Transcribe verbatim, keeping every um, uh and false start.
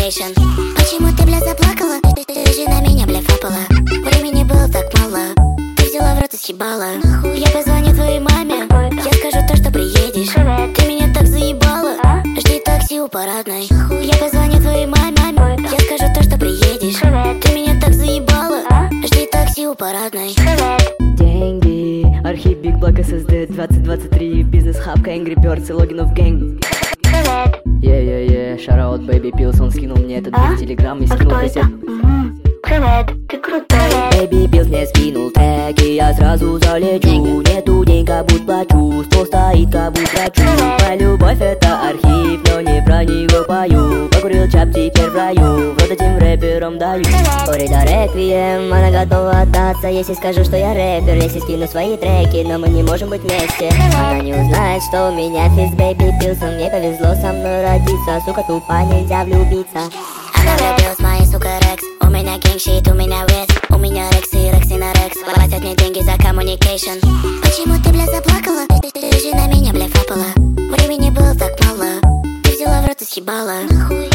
communication. Почему ты, бля, заплакала? Ты, ты, ты же на меня, бля, фапала. Времени было так мало, ты взяла в рот и съебала. Я позвоню твоей маме, я скажу то, что приедешь. Ты меня так заебала, жди такси у парадной. Я позвоню твоей маме, я скажу то, что приедешь. Ты меня так заебала, жди такси у парадной. Деньги, архив Big Black эс эс ди двадцать двадцать три, бизнес-хабка, Angry Birds и логинов гэнг. Е-е-е, шараут, Baby Pills, он скинул мне этот бит в телеграм и скинул кассет. Привет, ты крутой. Baby Pills мне скинул трек, и я сразу залечу. Нету денег, как будто плачу, стол стоит, как будто врачу. Моя любовь это архив, но не про него пою. Покурил чап, теперь в раю, в рот этим рэпером даю. Корида реквием, она готова отдаться, если скажу, что я рэпер. Если скину свои треки, но мы не можем быть вместе. Она не узнает, что у меня физ Baby Pills. Мне повезло со мной родиться, сука тупая, нельзя влюбиться. Она влюбилась в мои, сука, рекс. У меня генгшит, у меня вес. У меня рекс и рекс и на рекс. Платят мне деньги за communication. Почему ты, бля, заплакала? Ты, ты, ты же на меня, бля, фапала. Времени было так мало, ты взяла в рот и съебала.